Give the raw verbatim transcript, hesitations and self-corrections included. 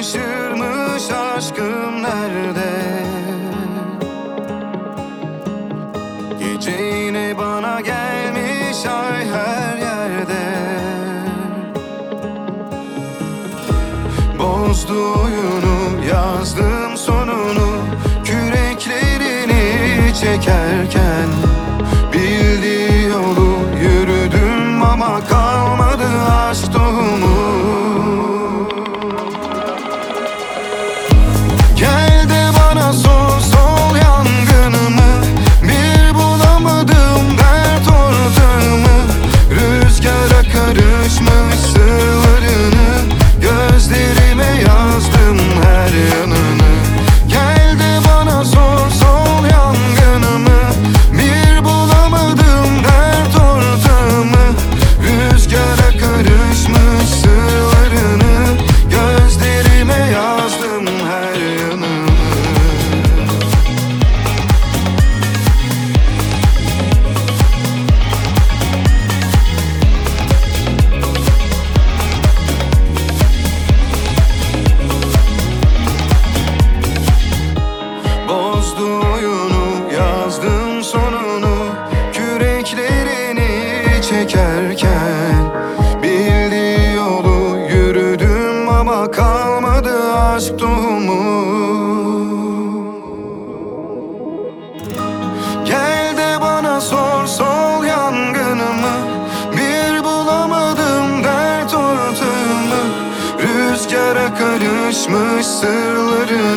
şaşırmış aşkım nerede? Gece yine bana gelmiş ay her yerde. Bozdu oyunu, yazdım sonunu, küreklerini çekerken. Bildiği yolu yürüdüm ama kalmadı aşk tohumu. Gel de bana sor, sol yangınımı, bir bulamadım dert ortağımı. Rüzgara karışmış sırlarını, gözlerime yazdım her yanını. Gel de bana sor, sol yangınımı, bir bulamadım dert ortağımı. Rüzgara karışmış sırlarını, gözlerime yazdım her yanını. Bozdu oyunu, yazdım sonunu, küreklerini çekerken. Bildiği yolu yürüdüm ama kalmadı aşk tohumu. Gel de bana sor, sol yangınımı, bir bulamadım dert ortağımı. Rüzgara karışmış sırları,